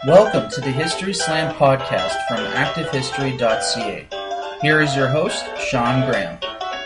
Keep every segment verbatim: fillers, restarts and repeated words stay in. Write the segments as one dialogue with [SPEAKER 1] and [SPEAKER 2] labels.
[SPEAKER 1] Welcome to the History Slam podcast from active history dot c a. Here is your host, Sean Graham.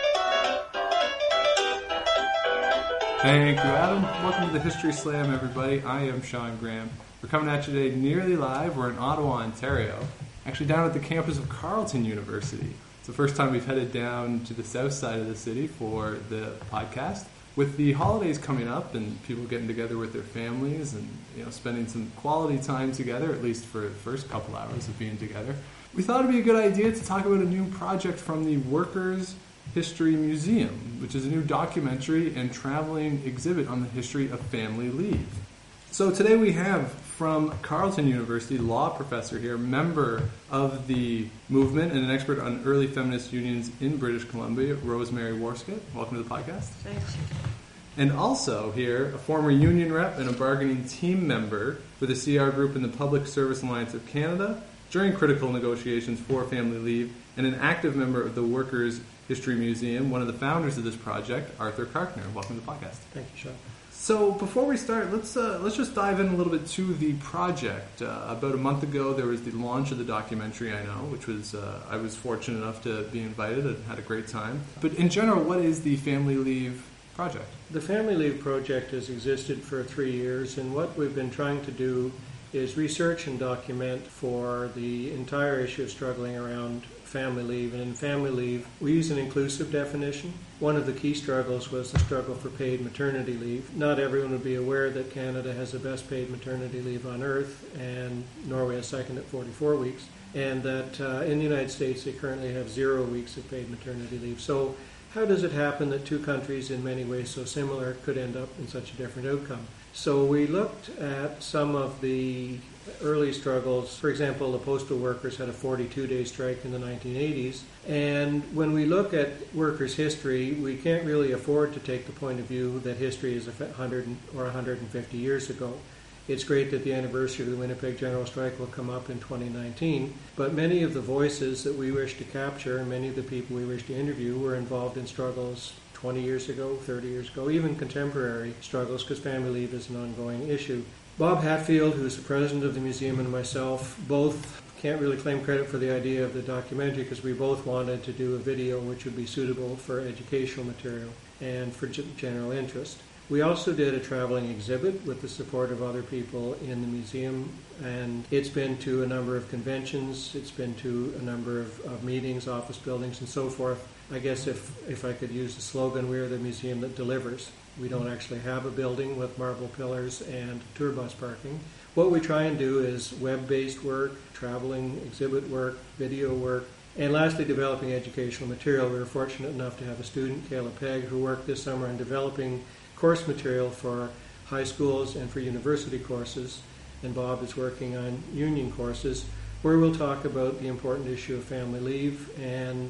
[SPEAKER 2] Thank you, Adam. Welcome to the History Slam, everybody. I am Sean Graham. We're coming at you today nearly live. We're in Ottawa, Ontario, actually down at the campus of Carleton University. It's the first time we've headed down to the south side of the city for the podcast. With the holidays coming up and people getting together with their families and you know spending some quality time together, at least for the first couple hours of being together, we thought it would be a good idea to talk about a new project from the Workers' History Museum, which is a new documentary and traveling exhibit on the history of family leave. So today we have from Carleton University, law professor here, member of the movement and an expert on early feminist unions in British Columbia, Rosemary Warscott. Welcome to the podcast.
[SPEAKER 3] Thanks.
[SPEAKER 2] And also here, a former union rep and a bargaining team member for the C R Group and the Public Service Alliance of Canada during critical negotiations for family leave, and an active member of the Workers' History Museum, one of the founders of this project, Arthur Karkner. Welcome to the podcast.
[SPEAKER 4] Thank you, Sean.
[SPEAKER 2] So before we start, let's uh, let's just dive in a little bit to the project. Uh, about a month ago, there was the launch of the documentary, I know, which was uh, I was fortunate enough to be invited and had a great time. But in general, what is the Family Leave Project?
[SPEAKER 4] The Family Leave Project has existed for three years, and what we've been trying to do is research and document for the entire issue of struggling around family leave. And in family leave, we use an inclusive definition. One of the key struggles was the struggle for paid maternity leave. Not everyone would be aware that Canada has the best paid maternity leave on earth, and Norway is second at forty-four weeks, and that uh, in the United States they currently have zero weeks of paid maternity leave. So how does it happen that two countries in many ways so similar could end up in such a different outcome? So we looked at some of the early struggles. For example, the postal workers had a forty-two day strike in the nineteen eighties. And when we look at workers' history, we can't really afford to take the point of view that history is one hundred or one hundred fifty years ago. It's great that the anniversary of the Winnipeg General Strike will come up in twenty nineteen, but many of the voices that we wish to capture and many of the people we wish to interview were involved in struggles twenty years ago, thirty years ago, even contemporary struggles, because family leave is an ongoing issue. Bob Hatfield, who's the president of the museum, and myself both can't really claim credit for the idea of the documentary because we both wanted to do a video which would be suitable for educational material and for g- general interest. We also did a traveling exhibit with the support of other people in the museum, and it's been to a number of conventions, it's been to a number of, of meetings, office buildings, and so forth. I guess if, if I could use the slogan, we're the museum that delivers. We don't actually have a building with marble pillars and tour bus parking. What we try and do is web-based work, traveling exhibit work, video work, and lastly, developing educational material. We were fortunate enough to have a student, Kayla Pegg, who worked this summer on developing course material for high schools and for university courses, and Bob is working on union courses, where we'll talk about the important issue of family leave, and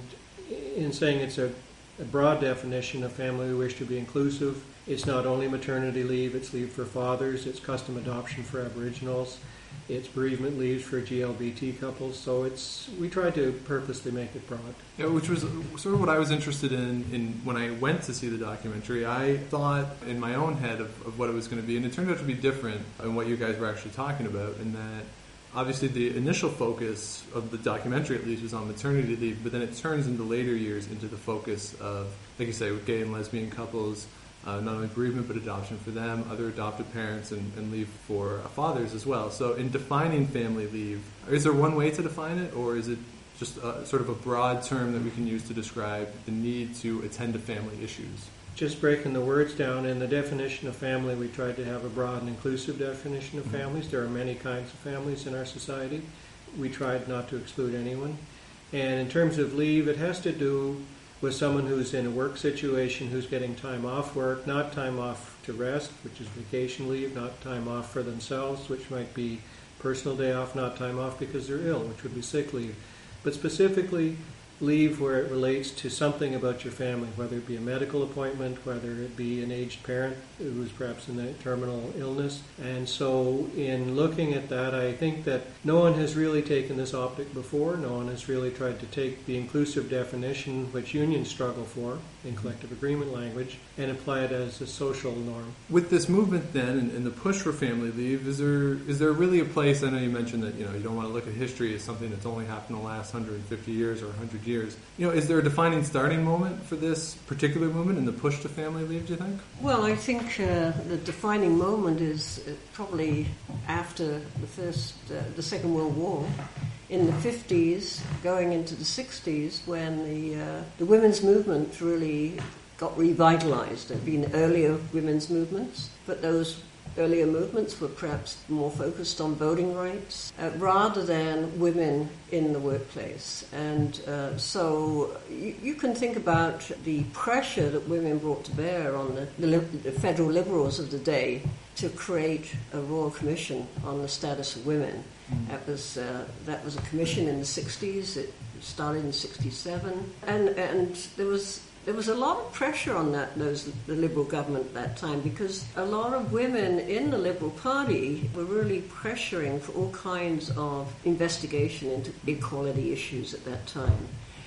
[SPEAKER 4] in saying it's a, a broad definition of family, we wish to be inclusive. It's not only maternity leave, it's leave for fathers, it's custom adoption for Aboriginals, it's bereavement leaves for G L B T couples, so it's we try to purposely make it broad.
[SPEAKER 2] Yeah, which was sort of what I was interested in, in when I went to see the documentary. I thought in my own head of, of what it was going to be, and it turned out to be different in what you guys were actually talking about, in that obviously the initial focus of the documentary at least was on maternity leave, but then it turns in the later years into the focus of, like you say, with gay and lesbian couples, Uh, not only bereavement but adoption for them, other adopted parents, and, and leave for uh, fathers as well. So in defining family leave, is there one way to define it, or is it just a, sort of a broad term that we can use to describe the need to attend to family issues?
[SPEAKER 4] Just breaking the words down, in the definition of family, we tried to have a broad and inclusive definition of
[SPEAKER 2] Mm-hmm.
[SPEAKER 4] families. There are many kinds of families in our society. We tried not to exclude anyone. And in terms of leave, it has to do with someone who's in a work situation, who's getting time off work, not time off to rest, which is vacation leave, not time off for themselves, which might be personal day off, not time off because they're ill, which would be sick leave. But specifically, leave where it relates to something about your family, whether it be a medical appointment, whether it be an aged parent who's perhaps in a terminal illness. And so in looking at that, I think that no one has really taken this optic before. No one has really tried to take the inclusive definition, which unions struggle for in collective agreement language, and apply it as a social norm.
[SPEAKER 2] With this movement then, and, and the push for family leave, is there is there really a place? I know you mentioned that you know you don't want to look at history as something that's only happened in the last one hundred fifty years or one hundred years. You know, is there a defining starting moment for this particular movement and the push to family leave? Do you think?
[SPEAKER 3] Well, I think uh, the defining moment is uh, probably after the first, uh, the Second World War. In the fifties, going into the sixties, when the uh, the women's movement really got revitalized. There had been earlier women's movements, but those earlier movements were perhaps more focused on voting rights uh, rather than women in the workplace. And uh, so you, you can think about the pressure that women brought to bear on the, the, the federal liberals of the day to create a Royal Commission on the status of women. Mm. That was uh, that was a commission in the sixties. It started in sixty-seven, and and there was. There was a lot of pressure on that, those the Liberal government at that time, because a lot of women in the Liberal Party were really pressuring for all kinds of investigation into equality issues at that time.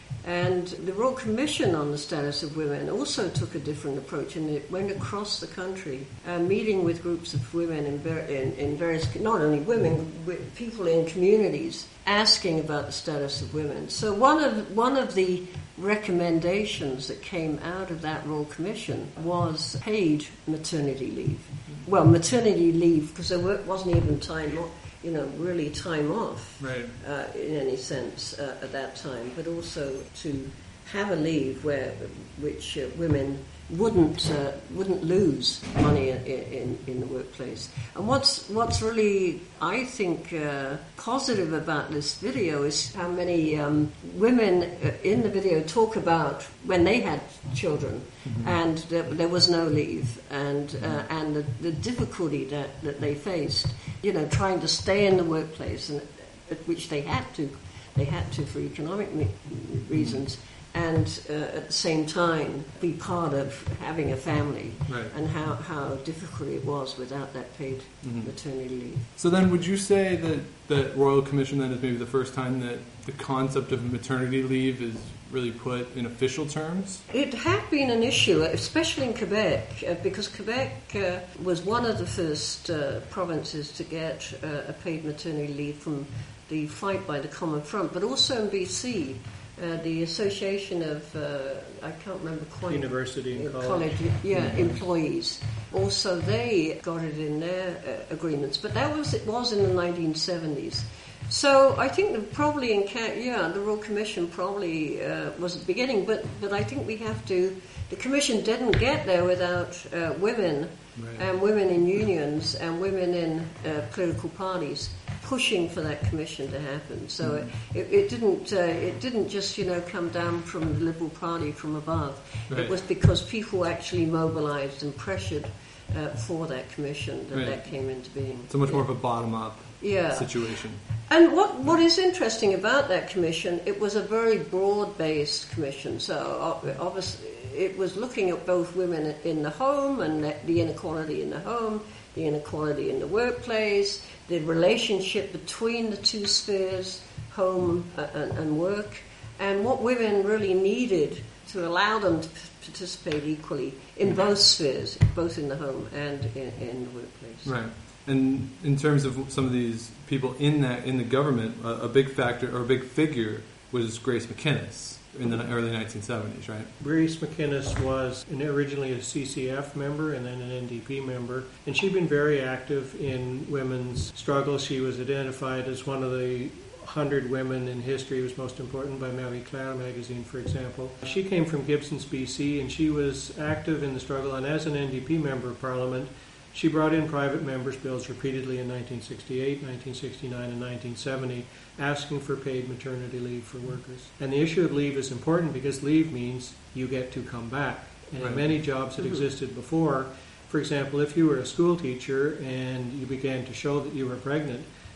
[SPEAKER 3] And the Royal Commission on the Status of Women also took a different approach, and it went across the country, uh, meeting with groups of women in, ver- in, in various, not only women, with people in communities, asking about the status of women. So one of one of the recommendations that came out of that Royal Commission was paid maternity leave. Well, maternity leave, because there wasn't even time off. You know, really time off,
[SPEAKER 2] right.
[SPEAKER 3] uh, in any sense uh, at that time, but also to have a leave where which uh, women wouldn't uh, wouldn't lose money in, in, in the workplace. And what's what's really, I think, uh, positive about this video is how many um, women in the video talk about when they had children, mm-hmm. and there, there was no leave, and uh, and the, the difficulty that, that they faced, you know, trying to stay in the workplace, and which they had to, they had to for economic reasons. And uh, at the same time be part of having a family,
[SPEAKER 2] right.
[SPEAKER 3] and how, how difficult it was without that paid mm-hmm. maternity leave.
[SPEAKER 2] So then would you say that the Royal Commission then is maybe the first time that the concept of maternity leave is really put in official terms?
[SPEAKER 3] It had been an issue, especially in Quebec, uh, because Quebec uh, was one of the first uh, provinces to get uh, a paid maternity leave from the fight by the Common Front, but also in B C. Uh, the Association of, uh, I can't remember quite...
[SPEAKER 4] University and college.
[SPEAKER 3] college yeah, mm-hmm. employees. Also, they got it in their uh, agreements. But that was it was in the nineteen seventies. So I think that probably in... Yeah, the Royal Commission probably uh, was at the beginning. But, but I think we have to... The Commission didn't get there without uh, women, right. and women in unions, and women in uh, political parties pushing for that commission to happen. So mm. it, it didn't uh, it didn't just, you know, come down from the Liberal Party from above. Right. It was because people actually mobilised and pressured uh, for that commission that right. that came into being.
[SPEAKER 2] So much
[SPEAKER 3] yeah.
[SPEAKER 2] more of a bottom-up
[SPEAKER 3] yeah.
[SPEAKER 2] situation.
[SPEAKER 3] And what what is interesting about that commission, it was a very broad-based commission. So obviously it was looking at both women in the home and the inequality in the home, the inequality in the workplace, the relationship between the two spheres, home and, and work, and what women really needed to allow them to participate equally in both spheres, both in the home and in, in the workplace.
[SPEAKER 2] Right. And in terms of some of these people in that in the government, a, a big factor or a big figure was Grace McInnes in the early nineteen seventies, right?
[SPEAKER 4] Grace McInnes was originally a C C F member and then an N D P member, and she'd been very active in women's struggles. She was identified as one of the hundred women in history, was most important by Marie Claire magazine, for example. She came from Gibsons, B C, and she was active in the struggle, and as an N D P member of Parliament, she brought in private members' bills repeatedly in nineteen sixty-eight, nineteen sixty-nine, and nineteen seventy, asking for paid maternity leave for workers. And the issue of leave is important because leave means you get to come back. And right. in many jobs that existed before, for example, if you were a school teacher and you began to show that you were pregnant,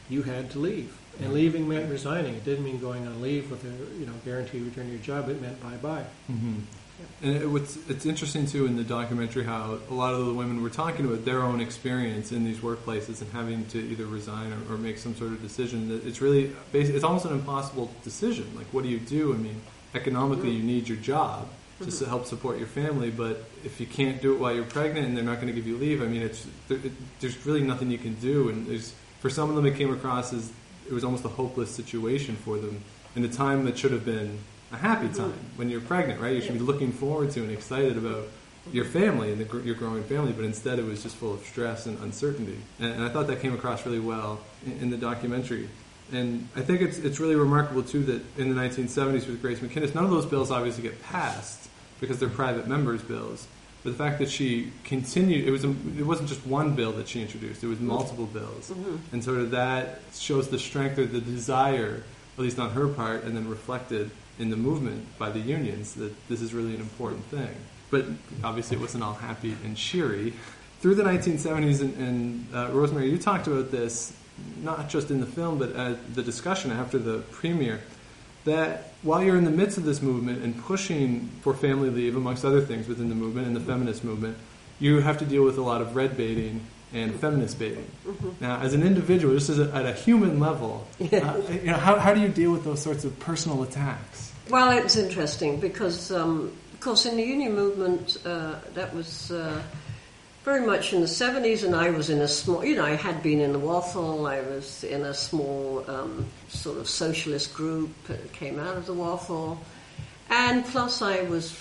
[SPEAKER 4] you had to leave. And leaving meant resigning. It didn't mean going on leave with a you know guaranteed return to your job. It meant bye-bye.
[SPEAKER 2] Mm-hmm. And it, what's, it's interesting, too, in the documentary how a lot of the women were talking about their own experience in these workplaces and having to either resign or, or make some sort of decision. That it's really, it's almost an impossible decision. Like, what do you do? I mean, economically, you need your job to mm-hmm. help support your family, but if you can't do it while you're pregnant and they're not going to give you leave, I mean, it's there, it, there's really nothing you can do. And there's, for some of them, it came across as it was almost a hopeless situation for them in the time that should have been a happy time when you're pregnant, right? You should be looking forward to and excited about your family and the, your growing family, but instead it was just full of stress and uncertainty. And, and I thought that came across really well in, in the documentary. And I think it's it's really remarkable, too, that in the nineteen seventies with Grace MacInnes, none of those bills obviously get passed because they're private members' bills. But the fact that she continued, it was a, it wasn't just one bill that she introduced, it was multiple bills. Mm-hmm. And sort of that shows the strength or the desire, at least on her part, and then reflected in the movement by the unions that this is really an important thing. But obviously it wasn't all happy and cheery. Through the nineteen seventies, and, and uh, Rosemary, you talked about this, not just in the film, but at the discussion after the premiere, that while you're in the midst of this movement and pushing for family leave, amongst other things within the movement and the feminist movement, you have to deal with a lot of red baiting and feminist baiting. Mm-hmm. Now, as an individual, just as a, at a human level, uh, you know, how, how do you deal with those sorts of personal attacks?
[SPEAKER 3] Well, it's interesting because, um, of course, in the union movement, uh, that was uh, very much in the seventies, and I was in a small, you know, I had been in the Waffle, I was in a small um, sort of socialist group that came out of the Waffle, and plus I was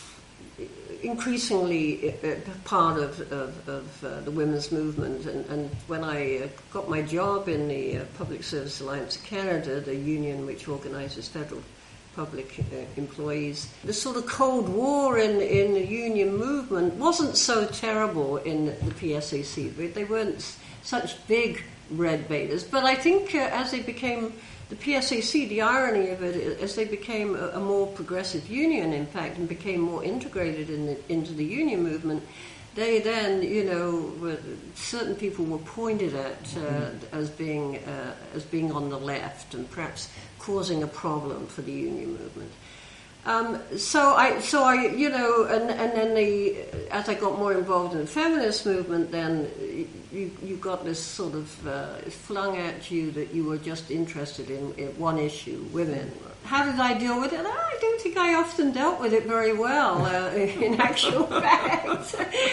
[SPEAKER 3] increasingly part of, of, of uh, the women's movement, and, and when I uh, got my job in the uh, Public Service Alliance of Canada, the union which organises federal public uh, employees, the sort of Cold War in, in the union movement wasn't so terrible in the P S A C. They weren't such big red baiters, but I think uh, as they became the P S A C, the irony of it, as they became a, a more progressive union, in fact, and became more integrated in the, into the union movement, they then, you know, were, certain people were pointed at uh, mm-hmm. as being uh, as being on the left and perhaps causing a problem for the union movement. Um, so I, so I, you know, and, and then the, as I got more involved in the feminist movement, then you you got this sort of uh, flung at you that you were just interested in, in one issue, women. How did I deal with it? I don't think I often dealt with it very well, uh, in actual fact.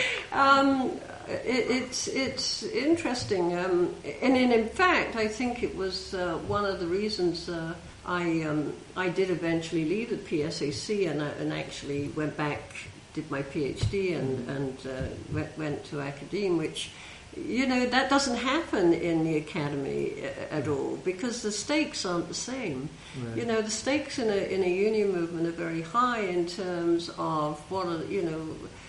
[SPEAKER 3] um, it, it's it's interesting, um, and in, in fact, I think it was uh, one of the reasons. Uh, I um, I did eventually leave the P S A C and, uh, and actually went back, did my PhD and, and uh, went, went to academe, which, you know, that doesn't happen in the academy at all because the stakes aren't the same. Right. You know, the stakes in a in a union movement are very high in terms of what are, you know,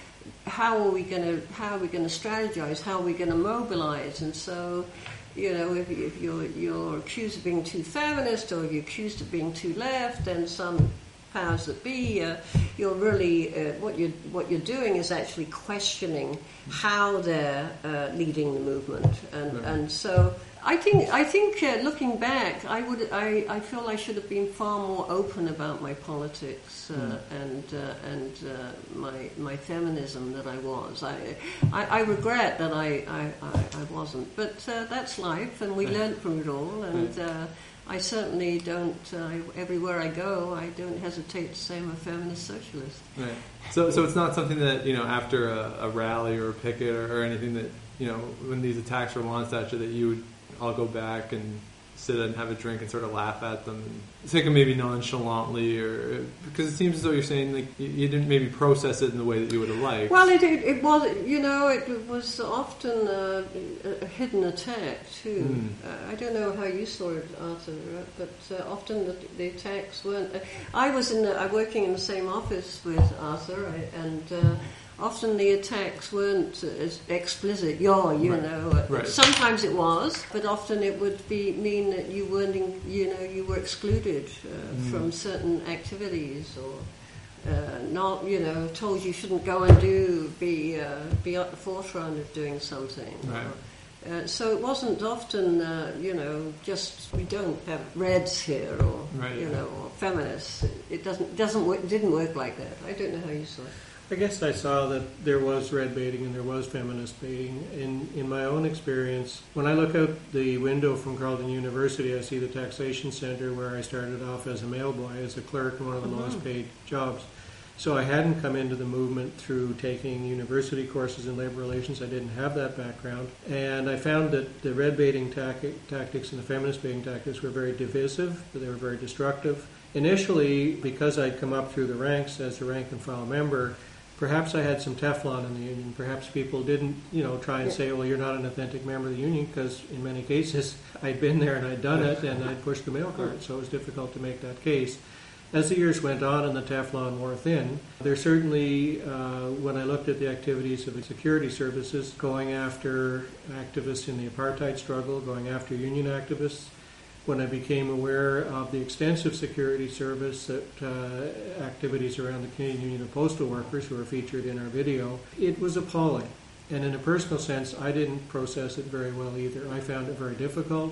[SPEAKER 3] how are we going to how are we going to strategize, how are we going to mobilize, and so. You know, if, if you're you're accused of being too feminist or you're accused of being too left, then some powers that be, uh, you're really uh, what you're what you're doing is actually questioning how they're uh, leading the movement, and right. and so I think I think uh, looking back, I would I, I feel I should have been far more open about my politics uh, mm. and uh, and uh, my my feminism that I was. I I, I regret that I, I, I, I wasn't, but uh, that's life, and we right. learned from it all. And right. uh, I certainly don't. Uh, everywhere I go, I don't hesitate to say I'm a feminist socialist.
[SPEAKER 2] Right. So so it's not something that, you know, after a, a rally or a picket or, or anything that, you know, when these attacks were launched at you, that you would all go back and sit and have a drink and sort of laugh at them and take them maybe nonchalantly, or because it seems as though you're saying like you, you didn't maybe process it in the way that you would have liked.
[SPEAKER 3] Well, it it, it was, you know, it was often uh, a hidden attack too. Mm. Uh, I don't know how you saw it, Arthur, but uh, often the, the attacks weren't. Uh, I was in the, I working in the same office with Arthur, I, and. Uh, Often the attacks weren't as explicit, yeah, you right. know.
[SPEAKER 2] Right.
[SPEAKER 3] Sometimes it was, but often it would be mean that you weren't, in, you know, you were excluded uh, mm. from certain activities, or uh, not, you know, told you shouldn't go and do, be uh, be at the forefront of doing something.
[SPEAKER 2] Right.
[SPEAKER 3] Or, Uh, so it wasn't often, uh, you know, just we don't have Reds here or
[SPEAKER 2] right,
[SPEAKER 3] you
[SPEAKER 2] yeah.
[SPEAKER 3] know, or feminists. It doesn't doesn't work, didn't work like that. I don't know how you saw it.
[SPEAKER 4] I guess I saw that there was red baiting and there was feminist baiting. In in my own experience, when I look out the window from Carleton University, I see the taxation center where I started off as a mailboy, as a clerk in one of the mm-hmm. lowest paid jobs. So I hadn't come into the movement through taking university courses in labor relations. I didn't have that background. And I found that the red baiting tac- tactics and the feminist baiting tactics were very divisive, they were very destructive. Initially, because I'd come up through the ranks as a rank and file member, perhaps I had some Teflon in the union. Perhaps people didn't, you know, try and say, well, you're not an authentic member of the union, because in many cases I'd been there and I'd done it and I'd pushed the mail cart, so it was difficult to make that case. As the years went on and the Teflon wore thin, there certainly, uh, when I looked at the activities of the security services, going after activists in the apartheid struggle, going after union activists, when I became aware of the extensive security service that uh, activities around the Canadian Union of Postal Workers, who are featured in our video, it was appalling. And in a personal sense, I didn't process it very well either. I found it very difficult,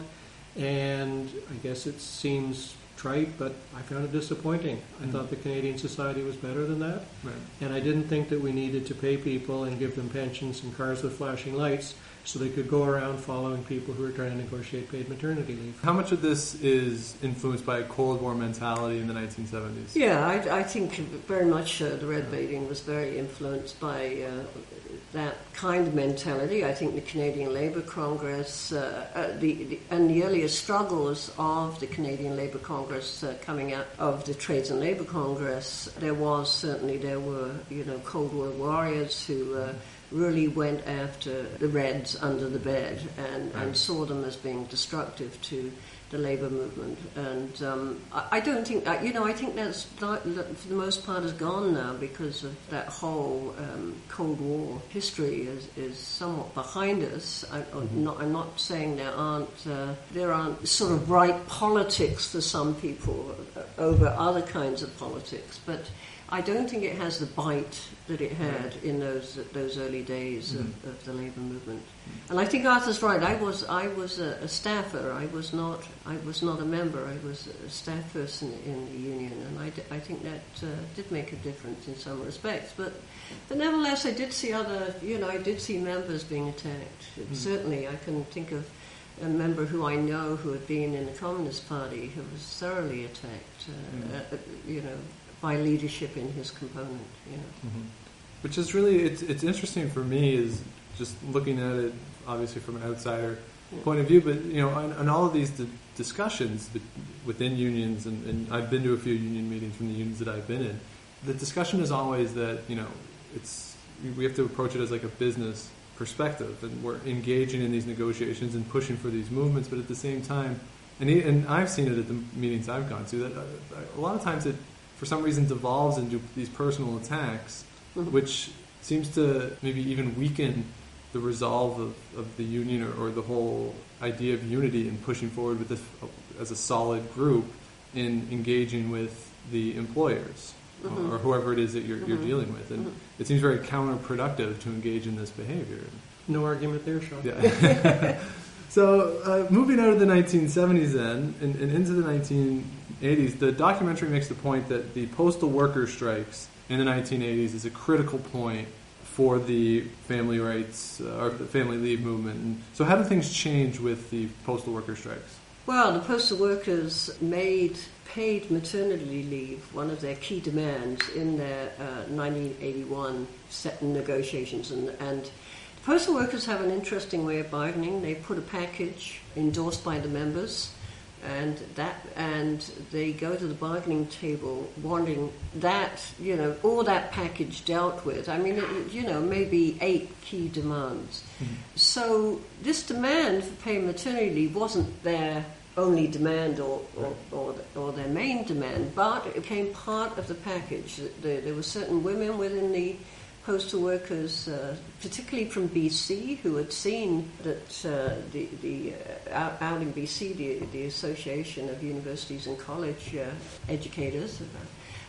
[SPEAKER 4] and I guess it seems trite, but I found it disappointing. I mm. thought the Canadian society was better than that,
[SPEAKER 2] right.
[SPEAKER 4] and I didn't think that we needed to pay people and give them pensions and cars with flashing lights so they could go around following people who are trying to negotiate paid maternity leave.
[SPEAKER 2] How much of this is influenced by a Cold War mentality in the nineteen seventies?
[SPEAKER 3] Yeah, I, I think very much uh, the red baiting was very influenced by uh, that kind of mentality. I think the Canadian Labour Congress uh, uh, the, the, and the earlier struggles of the Canadian Labour Congress uh, coming out of the Trades and Labour Congress, there was certainly, there were, you know, Cold War warriors who uh, really went after the Reds under the bed and,
[SPEAKER 2] right.
[SPEAKER 3] and saw them as being destructive to the labour movement. And um, I, I don't think, uh, you know, I think that's, not, for the most part, is gone now because of that whole um, Cold War history is, is somewhat behind us. I, mm-hmm. I'm, not, I'm not saying there aren't, uh, there aren't sort of right politics for some people over other kinds of politics, but I don't think it has the bite that it had in those those early days mm. of, of the labour movement. And I think Arthur's right. I was I was a, a staffer. I was not I was not a member. I was a staff person in the union, and I, d- I think that uh, did make a difference in some respects. But but nevertheless, I did see other you know I did see members being attacked. Mm. Certainly, I can think of a member who I know who had been in the Communist Party who was thoroughly attacked. Uh, mm. uh, you know. by leadership in his component, you know.
[SPEAKER 2] Mm-hmm. Which is really, it's it's interesting for me is just looking at it, obviously from an outsider yeah. point of view, but, you know, on, on all of these d- discussions within unions, and, and I've been to a few union meetings from the unions that I've been in, the discussion is always that, you know, it's we have to approach it as like a business perspective, and we're engaging in these negotiations and pushing for these movements, but at the same time, and, and I've seen it at the meetings I've gone to, that a lot of times it for some reason devolves into these personal attacks, mm-hmm. which seems to maybe even weaken the resolve of, of the union or, or the whole idea of unity and pushing forward with this as a solid group in engaging with the employers mm-hmm. or whoever it is that you're, mm-hmm. you're dealing with. And mm-hmm. it seems very counterproductive to engage in this behavior.
[SPEAKER 4] No argument there, Sean.
[SPEAKER 2] Yeah. So, uh, moving out of the nineteen seventies then, and, and into the nineteen eighties, the documentary makes the point that the postal worker strikes in the nineteen eighties is a critical point for the family rights, uh, or the family leave movement. And so how do things change with the postal worker strikes?
[SPEAKER 3] Well, the postal workers made paid maternity leave one of their key demands in their uh, nineteen eighty-one set negotiations, and, and postal workers have an interesting way of bargaining. They put a package endorsed by the members, and that, and they go to the bargaining table wanting that, you know, all that package dealt with. I mean, it, you know, maybe eight key demands. Mm-hmm. So this demand for paid maternity leave wasn't their only demand or or, or, or their main demand, but it became part of the package. There, there were certain women within the postal workers, uh, particularly from B C, who had seen that uh, the, the uh, out, out in B C, the, the Association of Universities and College uh, Educators,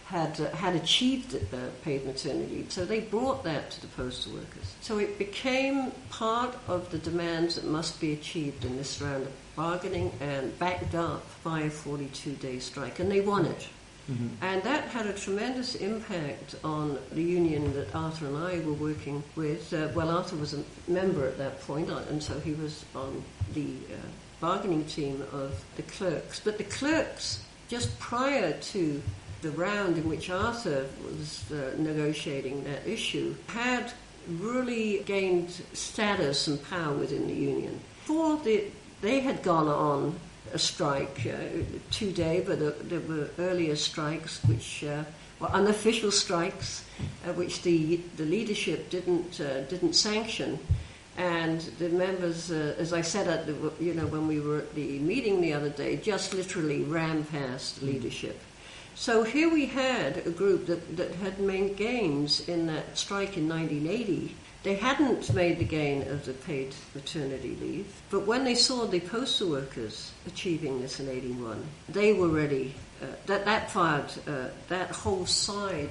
[SPEAKER 3] had uh, had achieved uh, paid maternity leave. So they brought that to the postal workers. So it became part of the demands that must be achieved in this round of bargaining and backed up by a forty-two day strike. And they won it. Mm-hmm. And that had a tremendous impact on the union that Arthur and I were working with. Uh, well, Arthur was a member at that point, and so he was on the uh, bargaining team of the clerks. But the clerks, just prior to the round in which Arthur was uh, negotiating that issue, had really gained status and power within the union. Before the, they had gone on a strike, uh, two-day, but uh, there were earlier strikes, which uh, were unofficial strikes, uh, which the the leadership didn't uh, didn't sanction, and the members, uh, as I said at the you know when we were at the meeting the other day, just literally ran past the leadership. So here we had a group that that had made gains in that strike in nineteen eighty. They hadn't made the gain of the paid maternity leave, but when they saw the postal workers achieving this in eighty-one, they were ready. Uh, that that fired uh, that whole side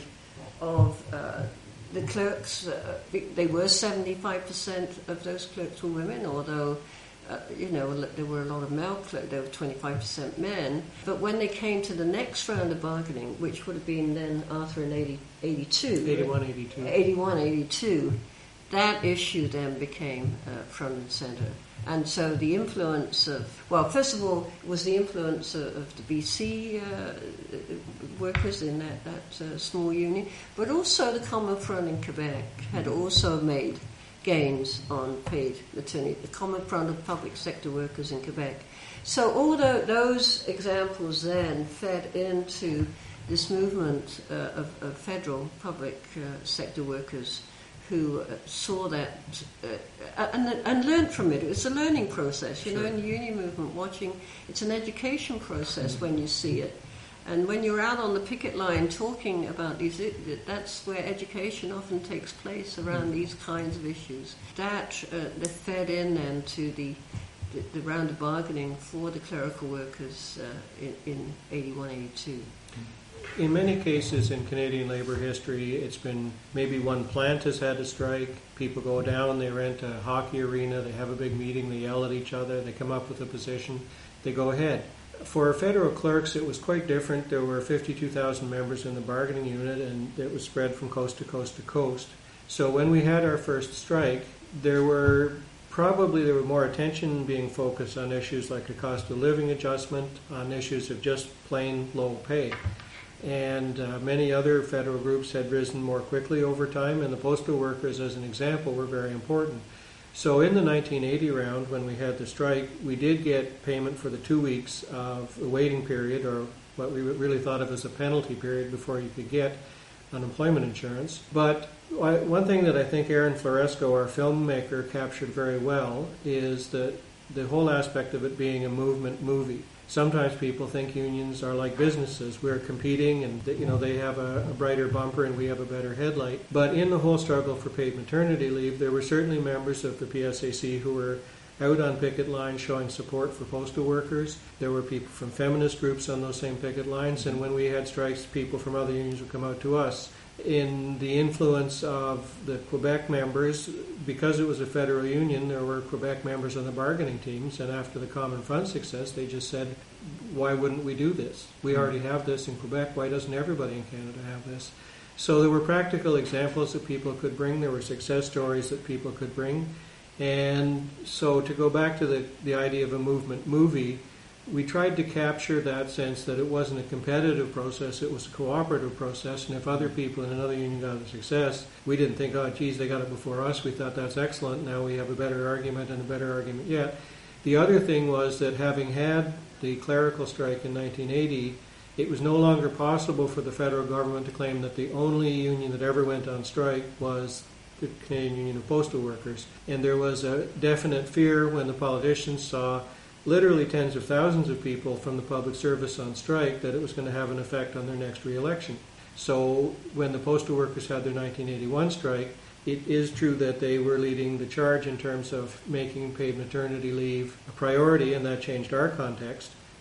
[SPEAKER 3] of uh, the clerks. Uh, they were seventy-five percent of those clerks were women, although uh, you know there were a lot of male clerks. There were twenty-five percent men. But when they came to the next round of bargaining, which would have been then Arthur in eighty, eighty-two,
[SPEAKER 4] eighty-one, eighty-two,
[SPEAKER 3] eighty-one, eighty-two. That issue then became uh, front and centre. And so the influence of, well, first of all, it was the influence of, of the B C uh, workers in that, that uh, small union, but also the Common Front in Quebec had also made gains on paid maternity, the Common Front of public sector workers in Quebec. So all the, those examples then fed into this movement uh, of, of federal public uh, sector workers who uh, saw that uh, and, and learned from it. It's a learning process, you sure. know, in the union movement, watching, it's an education process mm-hmm. when you see it. And when you're out on the picket line talking about these, that's where education often takes place around mm-hmm. these kinds of issues. That uh, they fed in then to the, the, the round of bargaining for the clerical workers uh, in, in eighty-one, eighty-two.
[SPEAKER 4] In many cases in Canadian labour history, it's been maybe one plant has had a strike, people go down, they rent a hockey arena, they have a big meeting, they yell at each other, they come up with a position, they go ahead. For federal clerks, it was quite different. There were fifty-two thousand members in the bargaining unit, and it was spread from coast to coast to coast. So when we had our first strike, there were probably there were more attention being focused on issues like a cost of living adjustment, on issues of just plain low pay. And uh, many other federal groups had risen more quickly over time, and the postal workers, as an example, were very important. So in the nineteen eighty round, when we had the strike, we did get payment for the two weeks of the waiting period, or what we really thought of as a penalty period before you could get unemployment insurance. But one thing that I think Aaron Floresco, our filmmaker, captured very well is that the whole aspect of it being a movement movie. Sometimes people think unions are like businesses. We're competing and you know they have a, a brighter bumper and we have a better headlight. But in the whole struggle for paid maternity leave, there were certainly members of the P S A C who were out on picket lines showing support for postal workers. There were people from feminist groups on those same picket lines, and when we had strikes, people from other unions would come out to us. In the influence of the Quebec members, because it was a federal union, there were Quebec members on the bargaining teams, and after the Common Front success, they just said, why wouldn't we do this? We already have this in Quebec, why doesn't everybody in Canada have this? So there were practical examples that people could bring, there were success stories that people could bring, and so to go back to the, the idea of a movement movie, we tried to capture that sense that it wasn't a competitive process, it was a cooperative process, and if other people in another union got a success, we didn't think, oh, geez, they got it before us. We thought that's excellent. Now we have a better argument and a better argument yet. The other thing was that having had the clerical strike in nineteen eighty, it was no longer possible for the federal government to claim that the only union that ever went on strike was the Canadian Union of Postal Workers. And there was a definite fear when the politicians saw literally tens of thousands of people from the public service on strike that it was going to have an effect on their next re-election. So when the postal workers had their nineteen eighty-one strike, it is true that they were leading the charge in terms of making paid maternity leave a priority, and that changed our context.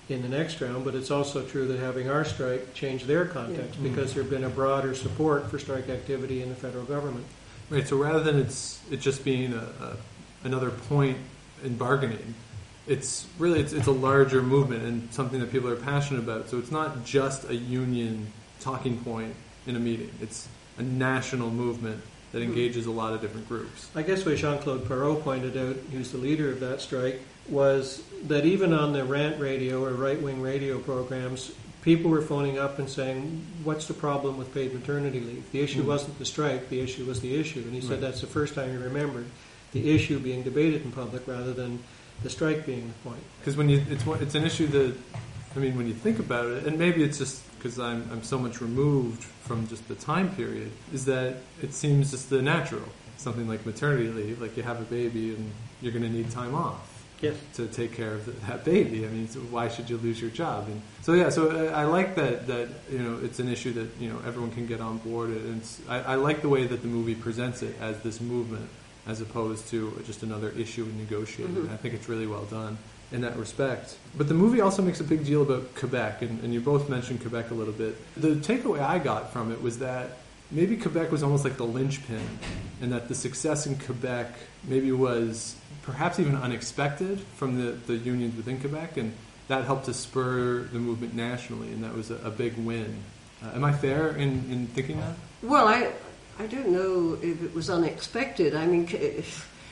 [SPEAKER 4] in the next round, but it's also true that having our strike changed their context
[SPEAKER 3] Yeah.
[SPEAKER 4] because there had been a broader support for strike activity in the federal government.
[SPEAKER 2] Right. So rather than it's it just being a, a another point in bargaining, it's really it's, it's a larger movement and something that people are passionate about. So it's not just a union talking point in a meeting. It's a national movement that engages a lot of different groups.
[SPEAKER 4] I guess what Jean-Claude Perrault pointed out, who's the leader of that strike, was that even on the rant radio or right-wing radio programs, people were phoning up and saying, what's the problem with paid maternity leave? The issue mm. wasn't the strike, the issue was the issue. And he said right. that's the first time he remembered the issue being debated in public rather than the strike being the point.
[SPEAKER 2] Because when you, it's it's an issue that, I mean, when you think about it, and maybe it's just because I'm I'm so much removed from just the time period, is that it seems just the natural. Something like maternity leave, like you have a baby and you're going to need time off.
[SPEAKER 4] Yes.
[SPEAKER 2] To take care of the, that baby. I mean, so why should you lose your job? And so yeah, so I, I like that that you know it's an issue that you know everyone can get on board. And it's, I, I like the way that the movie presents it as this movement, as opposed to just another issue in negotiating. Mm-hmm. I think it's really well done in that respect. But the movie also makes a big deal about Quebec, and, and you both mentioned Quebec a little bit. The takeaway I got from it was that maybe Quebec was almost like the linchpin, and that the success in Quebec maybe was perhaps even unexpected from the, the unions within Quebec, and that helped to spur the movement nationally, and that was a, a big win. Uh, am I fair in, in thinking that?
[SPEAKER 3] Well, I I don't know if it was unexpected. I mean, it,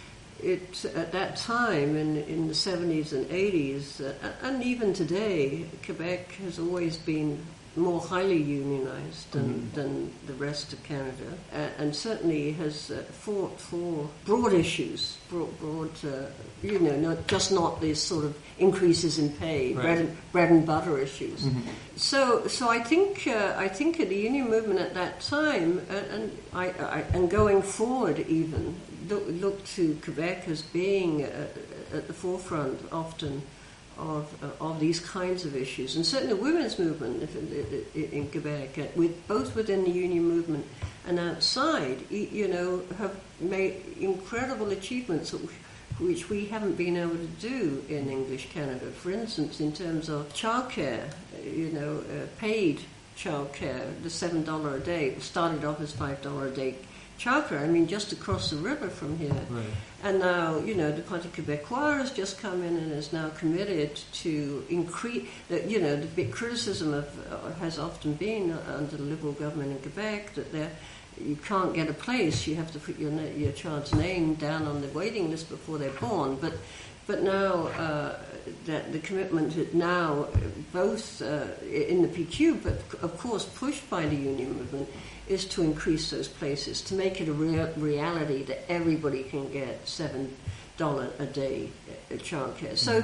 [SPEAKER 3] it at that time in, in the seventies and eighties, uh, and even today, Quebec has always been more highly unionized than, mm-hmm. than the rest of Canada, uh, and certainly has uh, fought for broad issues, broad, broad uh, you know, not just not these sort of increases in pay,
[SPEAKER 2] right.
[SPEAKER 3] bread, and, bread and butter issues.
[SPEAKER 2] Mm-hmm.
[SPEAKER 3] So, so I think uh, I think the union movement at that time, uh, and I, I and going forward even look, look to Quebec as being uh, at the forefront often of uh, of these kinds of issues, and certainly the women's movement in, in Quebec, uh, with both within the union movement and outside, you know, have made incredible achievements which we haven't been able to do in English Canada. For instance, in terms of childcare, you know, uh, paid childcare, the seven dollar a day started off as five dollar a day childcare. I mean, just across the river from here.
[SPEAKER 2] Right.
[SPEAKER 3] And now, you know, the Parti Québécois has just come in and is now committed to increase, you know, the big criticism of, uh, has often been under the Liberal government in Quebec that they're, you can't get a place, you have to put your your child's name down on the waiting list before they're born. But but now uh, that the commitment now, both uh, in the P Q, but of course pushed by the union movement, is to increase those places, to make it a rea- reality that everybody can get seven dollars a day uh, childcare. So,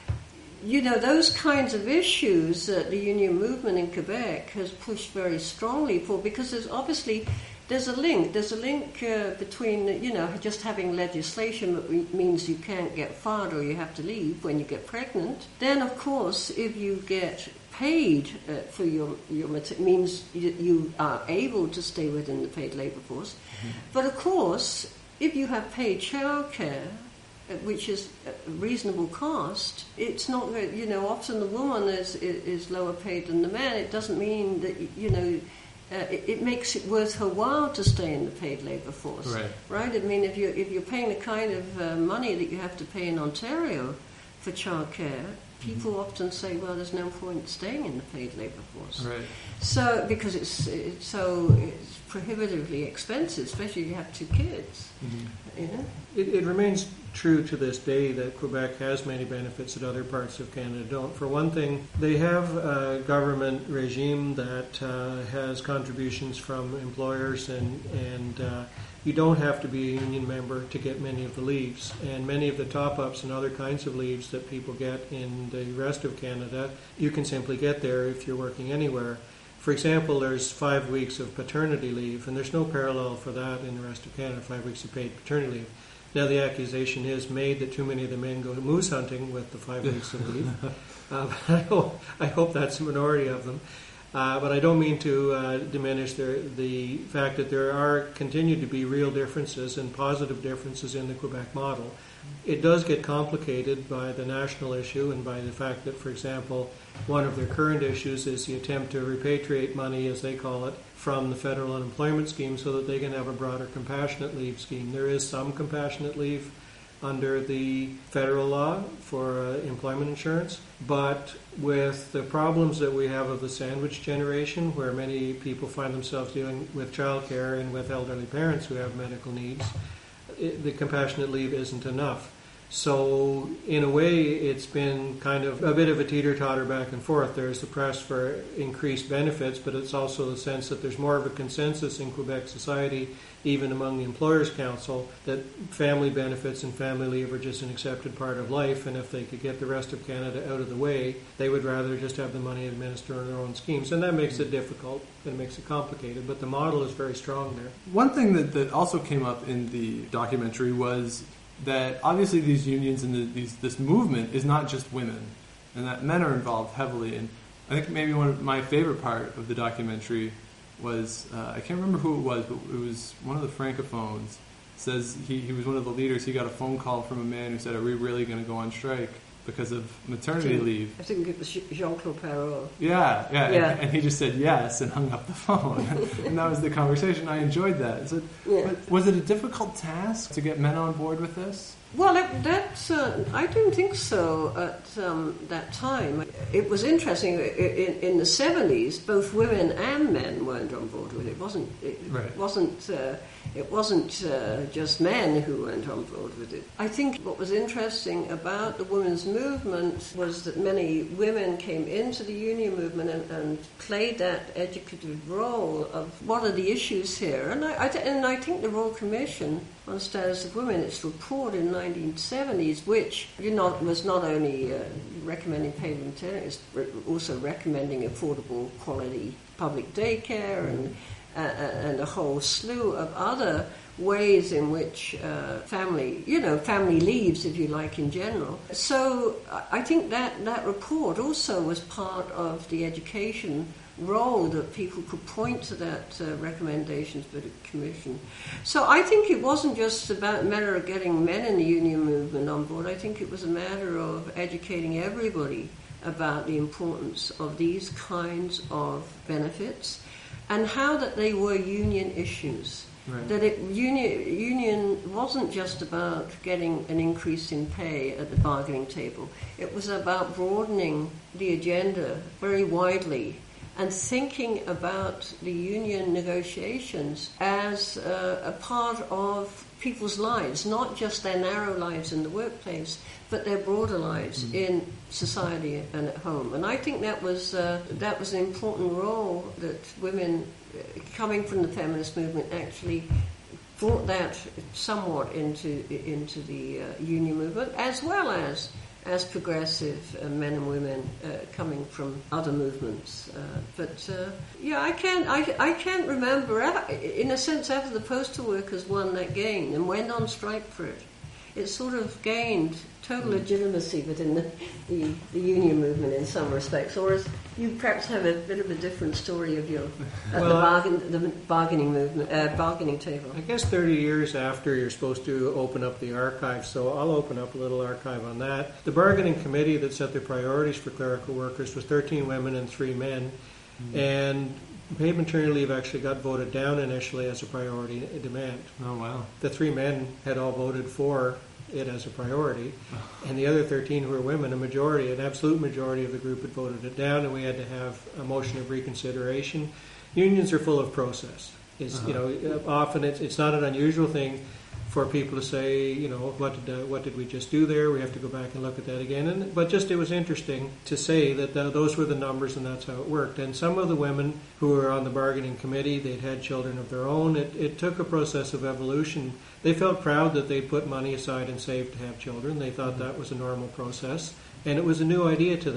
[SPEAKER 3] you know, those kinds of issues that the union movement in Quebec has pushed very strongly for, because there's obviously, there's a link. There's a link uh, between, you know, just having legislation that means you can't get fired or you have to leave when you get pregnant. Then, of course, if you get paid uh, for your, your it means you, you are able to stay within the paid labour force. Mm-hmm. But, of course, if you have paid childcare, which is a reasonable cost, it's not, you know, often the woman is, is lower paid than the man. It doesn't mean that, you know, uh, it, it makes it worth her while to stay in the paid labour force.
[SPEAKER 2] Right.
[SPEAKER 3] Right? I mean, if you're, if you're paying the kind of uh, money that you have to pay in Ontario for childcare, people mm-hmm. often say, well, there's no point staying in the paid labour force.
[SPEAKER 2] Right.
[SPEAKER 3] So, because it's, it's so it's prohibitively expensive, especially if you have two kids. Mm-hmm. You know?
[SPEAKER 4] It, it remains true to this day that Quebec has many benefits that other parts of Canada don't. For one thing, they have a government regime that uh, has contributions from employers, and, and uh, you don't have to be a union member to get many of the leaves. And many of the top-ups and other kinds of leaves that people get in the rest of Canada, you can simply get there if you're working anywhere. For example, there's five weeks of paternity leave, and there's no parallel for that in the rest of Canada, five weeks of paid paternity leave. Now the accusation is made that too many of the men go moose hunting with the five weeks of leave. Uh, I, hope, I hope that's a minority of them. Uh, but I don't mean to uh, diminish the, the fact that there are continue to be real differences and positive differences in the Quebec model. It does get complicated by the national issue and by the fact that, for example, one of their current issues is the attempt to repatriate money, as they call it, from the federal unemployment scheme so that they can have a broader compassionate leave scheme. There is some compassionate leave under the federal law for uh, employment insurance, but with the problems that we have of the sandwich generation, where many people find themselves dealing with childcare and with elderly parents who have medical needs, it, the compassionate leave isn't enough. So in a way, it's been kind of a bit of a teeter-totter back and forth. There's the press for increased benefits, but it's also the sense that there's more of a consensus in Quebec society, even among the Employers' Council, that family benefits and family leave are just an accepted part of life, and if they could get the rest of Canada out of the way, they would rather just have the money administered on their own schemes. And that makes it difficult and makes it complicated, but the model is very strong there.
[SPEAKER 2] One thing that, that also came up in the documentary was that obviously these unions and the, these, this movement is not just women, and that men are involved heavily. And I think maybe one of my favorite part of the documentary was, uh, I can't remember who it was, but it was one of the Francophones. Says he, he was one of the leaders. He got a phone call from a man who said, "Are we really going to go on strike because of maternity
[SPEAKER 3] I think,
[SPEAKER 2] leave?"
[SPEAKER 3] I think it was Jean-Claude Parole.
[SPEAKER 2] Yeah, yeah,
[SPEAKER 3] yeah.
[SPEAKER 2] And, and he just said yes and hung up the phone. And that was the conversation. I enjoyed that. So,
[SPEAKER 3] Yeah.
[SPEAKER 2] but was it a difficult task to get men on board with this?
[SPEAKER 3] Well, it, that's, uh, I don't think so at um, that time. It was interesting. In, in the seventies, both women and men weren't on board with it. It wasn't, it
[SPEAKER 2] Right.
[SPEAKER 3] wasn't, uh, it wasn't uh, just men who weren't on board with it. I think what was interesting about the women's movement was that many women came into the union movement and, and played that educative role of what are the issues here. And I, I, and I think the Royal Commission on the Status of Women, its report in the nineteen seventies, which you know, was not only uh, recommending paid maternity, it was also recommending affordable quality public daycare and, uh, and a whole slew of other ways in which uh, family, you know, family leaves, if you like, in general. So I think that, that report also was part of the education role that people could point to that uh, recommendations by the Commission. So I think it wasn't just about a matter of getting men in the union movement on board. I think it was a matter of educating everybody about the importance of these kinds of benefits and how that they were union issues.
[SPEAKER 2] Right.
[SPEAKER 3] That it, union, union wasn't just about getting an increase in pay at the bargaining table. It was about broadening the agenda very widely and thinking about the union negotiations as uh, a part of people's lives, not just their narrow lives in the workplace, but their broader lives mm. in society and at home. And I think that was uh, that was an important role that women uh, coming from the feminist movement actually brought that somewhat into into the uh, union movement, as well as as progressive uh, men and women uh, coming from other movements. Uh, but uh, yeah, I can't I, I can't remember, in a sense, after the postal workers won that game and went on strike for it, it sort of gained total legitimacy within the, the, the union movement in some respects. Or as you perhaps have a bit of a different story of your uh,
[SPEAKER 4] well,
[SPEAKER 3] the, bargain, the bargaining movement, uh, bargaining table.
[SPEAKER 4] I guess thirty years after you're supposed to open up the archive, so I'll open up a little archive on that. The bargaining committee that set the priorities for clerical workers was thirteen women and three men, mm-hmm. and paid maternity leave actually got voted down initially as a priority demand.
[SPEAKER 2] Oh, wow.
[SPEAKER 4] The three men had all voted for it as a priority, and the other thirteen who were women, a majority, an absolute majority of the group had voted it down, and we had to have a motion of reconsideration. Unions are full of process. It's, uh-huh. you know, often it's, it's not an unusual thing for people to say, you know, what did uh, what did we just do there? We have to go back and look at that again. And but just it was interesting to say that the, those were the numbers and that's how it worked. And some of the women who were on the bargaining committee, they'd had children of their own. It, it took a process of evolution. They felt proud that they'd put money aside and saved to have children. They thought that was a normal process, and it was a new idea to them.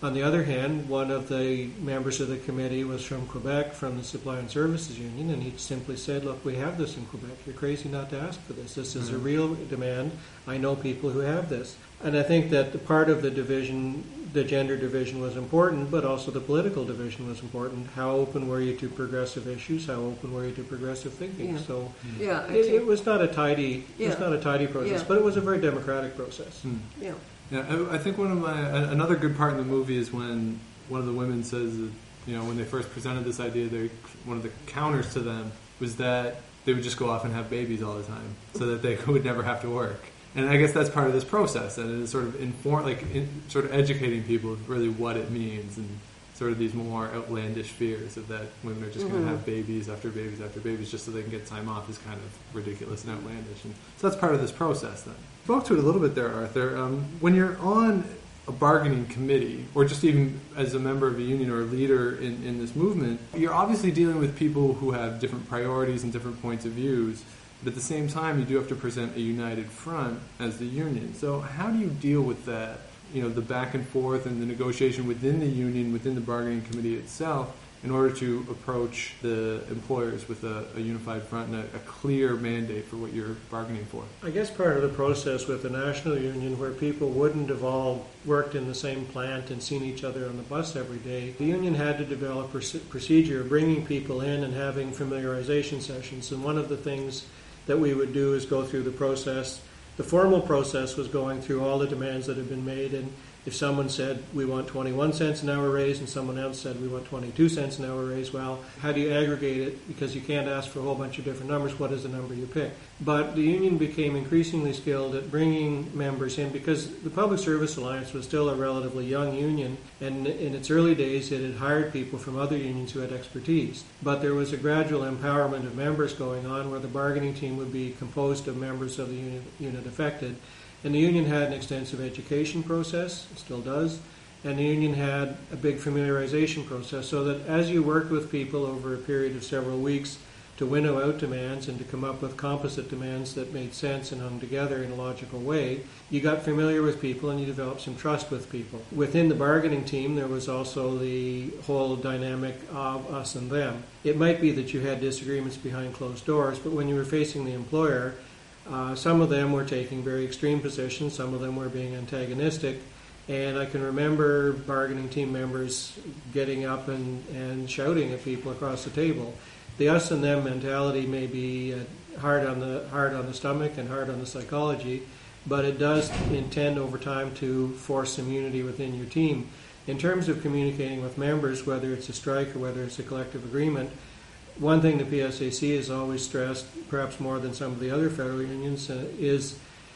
[SPEAKER 4] On the other hand, one of the members of the committee was from Quebec, from the Supply and Services Union, and he simply said, look, we have this in Quebec. You're crazy not to ask for this. This is a real demand. I know people who have this. And I think that the part of the division, the gender division was important, but also the political division was important. How open were you to progressive issues? How open were you to progressive thinking?
[SPEAKER 3] Yeah.
[SPEAKER 4] So
[SPEAKER 3] Yeah,
[SPEAKER 4] it, it was not a tidy, it
[SPEAKER 3] Yeah.
[SPEAKER 4] was not a tidy process,
[SPEAKER 3] Yeah.
[SPEAKER 4] but it was a very democratic process.
[SPEAKER 2] Hmm.
[SPEAKER 3] yeah.
[SPEAKER 2] Yeah, I I think one of my another good part in the movie is when one of the women says that, you know, when they first presented this idea, they one of the counters to them was that they would just go off and have babies all the time, so that they would never have to work. And I guess that's part of this process, and it is sort of inform, like in, sort of educating people of really what it means, and sort of these more outlandish fears of that women are just going to have babies after babies after babies just so they can get time off is kind of ridiculous and outlandish. And so that's part of this process then. You spoke to it a little bit there, Arthur. Um, when you're on a bargaining committee, or just even as a member of a union or a leader in, in this movement, you're obviously dealing with people who have different priorities and different points of views. But at the same time, you do have to present a united front as the union. So how do you deal with that? You know, the back and forth and the negotiation within the union, within the bargaining committee itself, in order to approach the employers with a, a unified front and a, a clear mandate for what you're bargaining for.
[SPEAKER 4] I guess part of the process with the national union, where people wouldn't have all worked in the same plant and seen each other on the bus every day, the union had to develop a procedure of bringing people in and having familiarization sessions. And one of the things that we would do is go through the process. The formal process was going through all the demands that had been made, and if someone said we want twenty-one cents an hour raise and someone else said we want twenty-two cents an hour raise, well, how do you aggregate it? Because you can't ask for a whole bunch of different numbers. What is the number you pick? But the union became increasingly skilled at bringing members in, because the Public Service Alliance was still a relatively young union, and in its early days it had hired people from other unions who had expertise. But there was a gradual empowerment of members going on, where the bargaining team would be composed of members of the unit, unit affected. And the union had an extensive education process, it still does, and the union had a big familiarization process, so that as you worked with people over a period of several weeks to winnow out demands and to come up with composite demands that made sense and hung together in a logical way, you got familiar with people and you developed some trust with people. Within the bargaining team, there was also the whole dynamic of us and them. It might be that you had disagreements behind closed doors, but when you were facing the employer, Uh, some of them were taking very extreme positions, some of them were being antagonistic, and I can remember bargaining team members getting up and, and shouting at people across the table. The us and them mentality may be uh, hard on the hard on the stomach and hard on the psychology, but it does intend over time to force some unity within your team. In terms of communicating with members, whether it's a strike or whether it's a collective agreement, one thing the P S A C has always stressed, perhaps more than some of the other federal unions, uh, is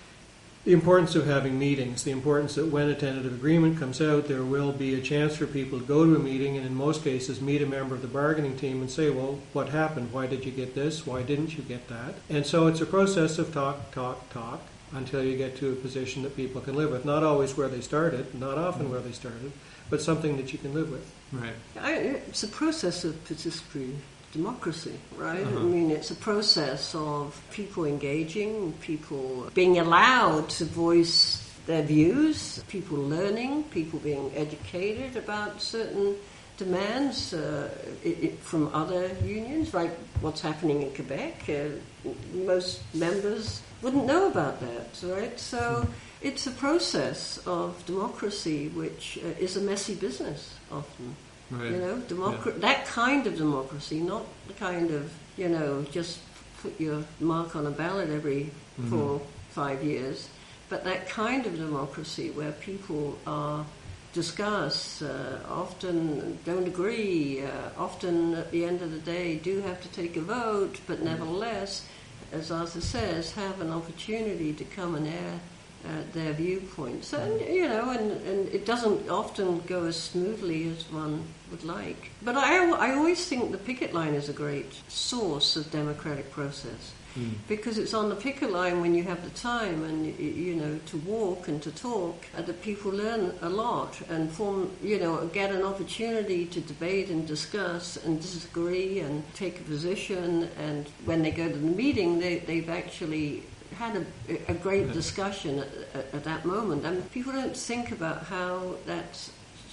[SPEAKER 4] the importance of having meetings, the importance that when a tentative agreement comes out, there will be a chance for people to go to a meeting and in most cases meet a member of the bargaining team and say, well, what happened? Why did you get this? Why didn't you get that? And so it's a process of talk, talk, talk, until you get to a position that people can live with. Not always where they started, not often where they started, but something that you can live with.
[SPEAKER 2] Right.
[SPEAKER 3] I, it's a process of participatory democracy, right?
[SPEAKER 2] Uh-huh.
[SPEAKER 3] I mean, it's a process of people engaging, people being allowed to voice their views, people learning, people being educated about certain demands uh, it, it, from other unions, like what's happening in Quebec. Uh, most members wouldn't know about that, right? So it's a process of democracy which uh, is a messy business often.
[SPEAKER 2] Right.
[SPEAKER 3] You know, democra-
[SPEAKER 2] Yeah.
[SPEAKER 3] that kind of democracy, not the kind of, you know, just put your mark on a ballot every
[SPEAKER 2] Mm-hmm.
[SPEAKER 3] four, five years, but that kind of democracy where people are discuss, uh, often don't agree, uh, often at the end of the day do have to take a vote, but nevertheless, as Arthur says, have an opportunity to come and air Uh, their viewpoints. And, you know, and, and it doesn't often go as smoothly as one would like. But I, I always think the picket line is a great source of democratic process. Mm. Because it's on the picket line when you have the time and, you know, to walk and to talk, uh, that people learn a lot and form, you know, get an opportunity to debate and discuss and disagree and take a position. And when they go to the meeting, they, they've actually had a, a great discussion at, at, at that moment. And people don't think about how that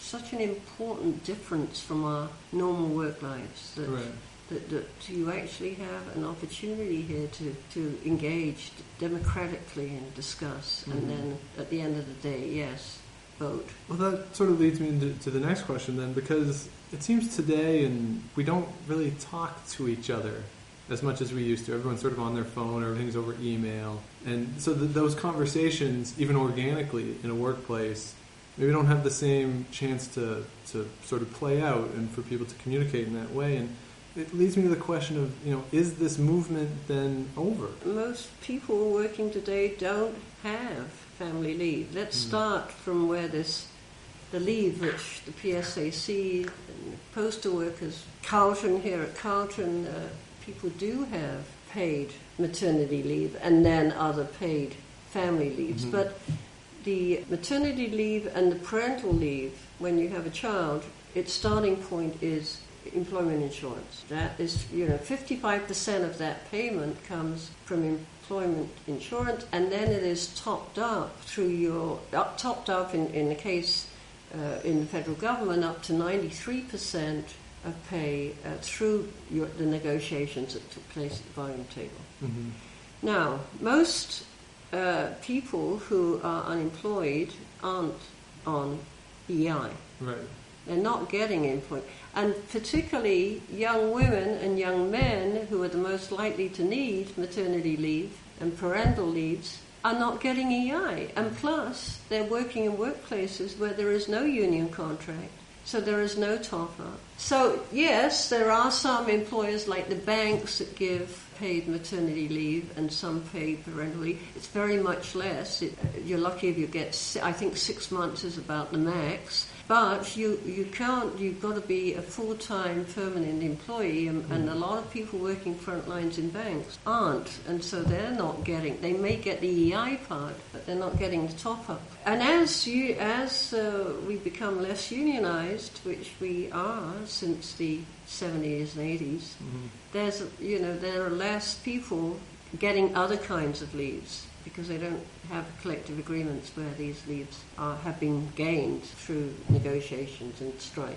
[SPEAKER 3] such an important difference from our normal work lives that,
[SPEAKER 2] Right.
[SPEAKER 3] that, that you actually have an opportunity here to, to engage democratically and discuss,
[SPEAKER 2] Mhm.
[SPEAKER 3] and then at the end of the day, yes, vote.
[SPEAKER 2] Well, that sort of leads me into to the next question then, because it seems today, and we don't really talk to each other as much as we used to. Everyone's sort of on their phone, everything's over email, and so th- those conversations, even organically in a workplace, maybe don't have the same chance to to sort of play out and for people to communicate in that way. And it leads me to the question of, you know, is this movement then over?
[SPEAKER 3] Most people working today don't have family leave. Let's
[SPEAKER 2] Mm.
[SPEAKER 3] start from where this, the leave which the P S A C and postal workers, Carlton here at Carlton, uh, people do have paid maternity leave and then other paid family leaves.
[SPEAKER 2] Mhm.
[SPEAKER 3] But the maternity leave and the parental leave, when you have a child, its starting point is employment insurance. That is, you know, fifty-five percent of that payment comes from employment insurance, and then it is topped up through your, up, topped up in, in the case uh, in the federal government, up to ninety-three percent of pay uh, through your, the negotiations that took place at the volume table.
[SPEAKER 2] Mm-hmm.
[SPEAKER 3] Now, most uh, people who are unemployed aren't on E I.
[SPEAKER 2] Right.
[SPEAKER 3] They're not getting employment. And particularly young women and young men who are the most likely to need maternity leave and parental leaves are not getting E I. And plus, they're working in workplaces where there is no union contract, so there is no top-up. So, yes, there are some employers like the banks that give paid maternity leave and some paid parental leave. It's very much less. It, you're lucky if you get, I think six months is about the max. But you, you can't, you've got to be a full-time permanent employee, and, and a lot of people working front lines in banks aren't, and so they're not getting, they may get the E I part, but they're not getting the top-up. And as you, as uh, we become less unionized, which we are since the seventies and eighties,
[SPEAKER 2] Mm-hmm.
[SPEAKER 3] there's, you know, there are less people getting other kinds of leaves, because they don't have collective agreements where these leaves are, have been gained through negotiations and strike.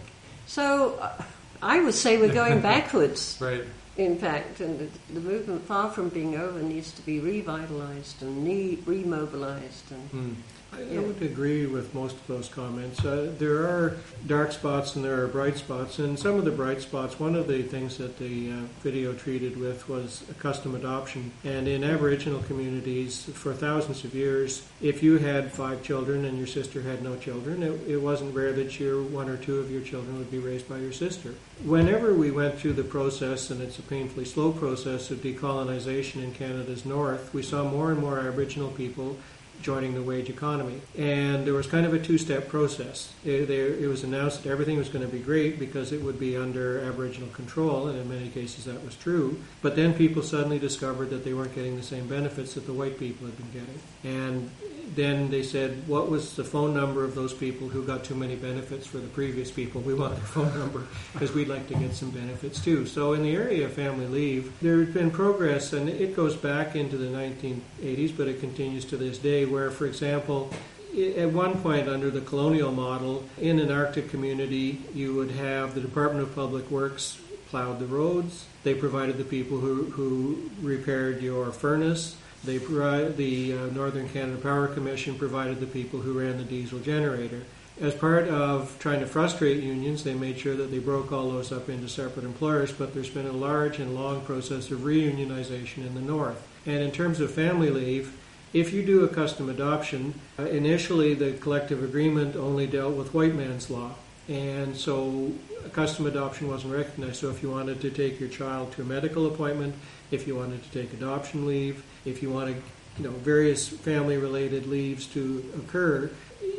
[SPEAKER 3] So uh, I would say we're going backwards,
[SPEAKER 2] Right.
[SPEAKER 3] in fact, and the, the movement, far from being over, needs to be revitalized and re- remobilized. And
[SPEAKER 2] Mm.
[SPEAKER 4] I, I would agree with most of those comments. Uh, there are dark spots and there are bright spots. And some of the bright spots, one of the things that the uh, video treated with was a custom adoption. And in Aboriginal communities, for thousands of years, if you had five children and your sister had no children, it, it wasn't rare that your one or two of your children would be raised by your sister. Whenever we went through the process, and it's a painfully slow process of decolonization in Canada's north, we saw more and more Aboriginal people joining the wage economy. And there was kind of a two-step process. It, there, it was announced that everything was going to be great because it would be under Aboriginal control, and in many cases that was true. But then people suddenly discovered that they weren't getting the same benefits that the white people had been getting. And then they said, what was the phone number of those people who got too many benefits for the previous people? We want their phone number because we'd like to get some benefits too. So in the area of family leave, there has been progress, and it goes back into the nineteen eighties, but it continues to this day, where, for example, at one point under the colonial model, in an Arctic community, you would have the Department of Public Works plowed the roads. They provided the people who, who repaired your furnace. They provide, the uh, Northern Canada Power Commission provided the people who ran the diesel generator. As part of trying to frustrate unions, they made sure that they broke all those up into separate employers, but there's been a large and long process of reunionization in the North. And in terms of family leave, if you do a custom adoption, uh, initially the collective agreement only dealt with white man's law. And so a custom adoption wasn't recognized. So if you wanted to take your child to a medical appointment, if you wanted to take adoption leave, if you wanted, you know, various family-related leaves to occur,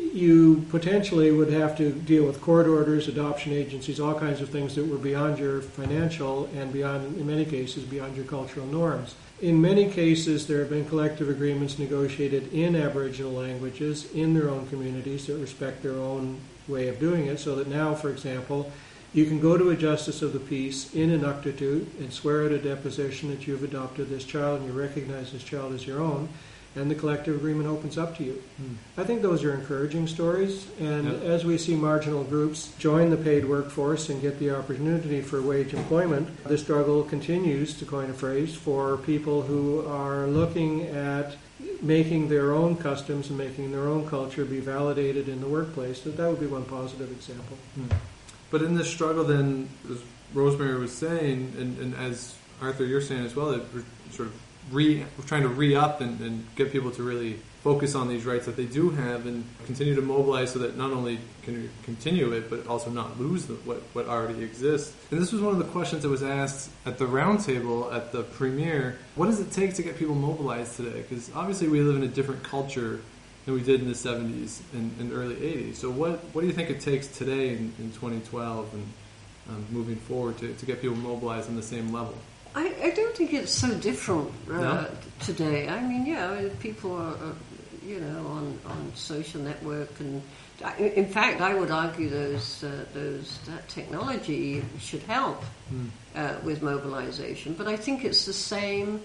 [SPEAKER 4] you potentially would have to deal with court orders, adoption agencies, all kinds of things that were beyond your financial and beyond, in many cases, beyond your cultural norms. In many cases, there have been collective agreements negotiated in Aboriginal languages in their own communities that respect their own way of doing it, so that now, for example, you can go to a justice of the peace in Inuktitut and swear at a deposition that you've adopted this child and you recognize this child as your own. and the collective agreement opens up to you.
[SPEAKER 2] Mm.
[SPEAKER 4] I think those are encouraging stories, and
[SPEAKER 2] Yeah.
[SPEAKER 4] as we see marginal groups join the paid workforce and get the opportunity for wage employment, the struggle continues, to coin a phrase, for people who are looking at making their own customs and making their own culture be validated in the workplace. That that would be one positive example.
[SPEAKER 2] Mm. But in this struggle then, as Rosemary was saying, and, and as Arthur, you're saying as well, that we're sort of re, we're trying to re-up and, and get people to really focus on these rights that they do have and continue to mobilize so that not only can we continue it, but also not lose the, what, what already exists. And this was one of the questions that was asked at the roundtable at the premiere. What does it take to get people mobilized today? Because obviously we live in a different culture than we did in the seventies and, and early eighties. So what, what do you think it takes today in, in twenty twelve and um, moving forward to, to get people mobilized on the same level?
[SPEAKER 3] I, I don't think it's so different uh,
[SPEAKER 2] No?
[SPEAKER 3] today. I mean, yeah, people are, are you know, on, on social network, and in fact, I would argue those uh, those that technology should help
[SPEAKER 2] Mm.
[SPEAKER 3] uh, with mobilization. But I think it's the same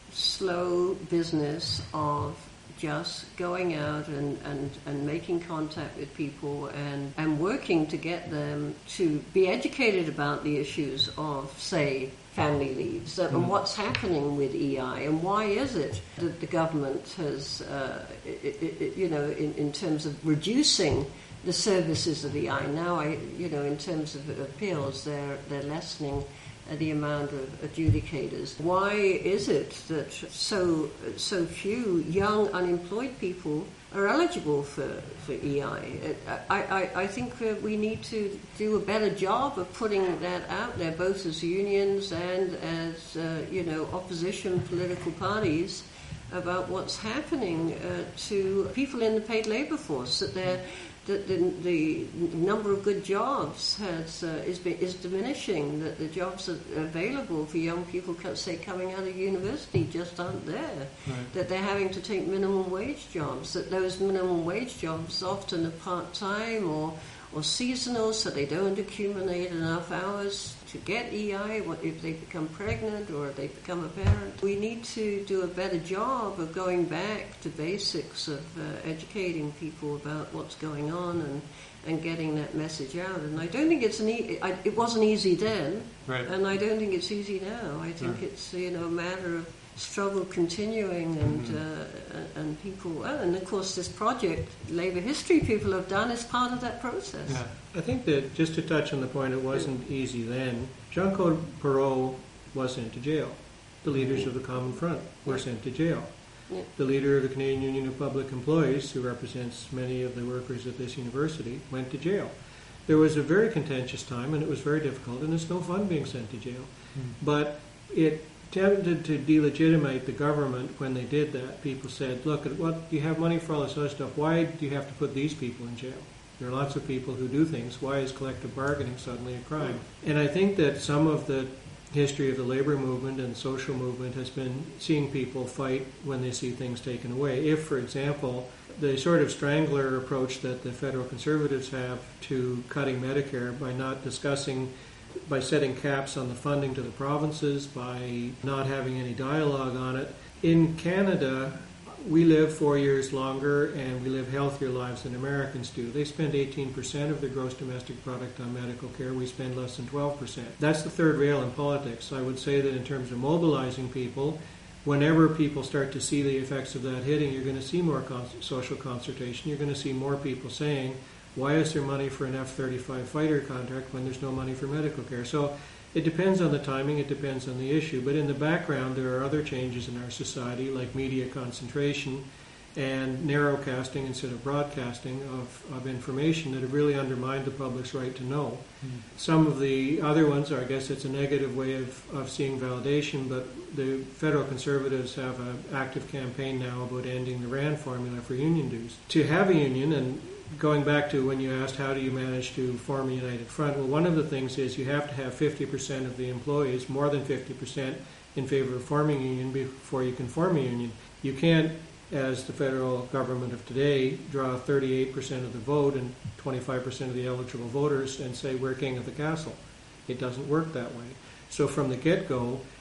[SPEAKER 3] slow business of just going out and, and, and making contact with people and, and working to get them to be educated about the issues of, say, family leaves mm. and what's happening with E I and why is it that the government has, uh, it, it, it, you know, in, in terms of reducing the services of E I. Now, I, you know, in terms of appeals, they're, they're lessening the amount of adjudicators. Why is it that so so few young unemployed people are eligible for, for E I? I, I, I think we need to do a better job of putting that out there, both as unions and as uh, you know, opposition political parties, about what's happening uh, to people in the paid labour force, that they're that the, the number of good jobs has uh, is is diminishing. That the jobs that are available for young people, say coming out of university, just aren't there.
[SPEAKER 2] Right.
[SPEAKER 3] That they're having to take minimum wage jobs. That those minimum wage jobs often are part time or or seasonal, so they don't accumulate enough hours to get E I. What if they become pregnant or if they become a parent? We need to do a better job of going back to basics of uh, educating people about what's going on and, and getting that message out. And I don't think it's an e- I, it wasn't easy then,
[SPEAKER 2] Right.
[SPEAKER 3] and I don't think it's easy now. I think
[SPEAKER 2] Right.
[SPEAKER 3] it's, you know, a matter of struggle continuing, and
[SPEAKER 2] Mm-hmm.
[SPEAKER 3] uh, and people, well, and of course this project Labour History people have done is part of that process.
[SPEAKER 2] Yeah.
[SPEAKER 4] I think that, just to touch on the point, it wasn't easy then. Jean-Claude Perrault was sent to jail. The leaders of the Common Front were sent to jail.
[SPEAKER 3] Yeah.
[SPEAKER 4] The leader of the Canadian Union of Public Employees, who represents many of the workers at this university, went to jail. There was a very contentious time, and it was very difficult, and it's no fun being sent to jail.
[SPEAKER 2] Mm.
[SPEAKER 4] But it tended to delegitimize the government when they did that. People said, look, what you have money for all this other stuff. Why do you have to put these people in jail? There are lots of people who do things. Why is collective bargaining suddenly a crime? And I think that some of the history of the labor movement and social movement has been seeing people fight when they see things taken away. If, for example, the sort of strangler approach that the federal conservatives have to cutting Medicare by not discussing, by setting caps on the funding to the provinces, by not having any dialogue on it. In Canada, we live four years longer and we live healthier lives than Americans do. They spend eighteen percent of their gross domestic product on medical care. We spend less than twelve percent. That's the third rail in politics. I would say that in terms of mobilizing people, whenever people start to see the effects of that hitting, you're going to see more con- social consultation. You're going to see more people saying, why is there money for an F thirty-five fighter contract when there's no money for medical care? So it depends on the timing, it depends on the issue. But in the background, there are other changes in our society, like media concentration and narrowcasting instead of broadcasting of, of information that have really undermined the public's right to know. Mm. Some of the other ones are, I guess it's a negative way of, of seeing validation, but the federal conservatives have an active campaign now about ending the RAND formula for union dues. To have a union, and going back to when you asked how do you manage to form a united front, well, one of the things is you have to have fifty percent of the employees, more than fifty percent, in favor of forming a union before you can form a union. You can't, as the federal government of today, draw thirty-eight percent of the vote and twenty-five percent of the eligible voters and say we're king of the castle. It doesn't work that way. So from the get-go,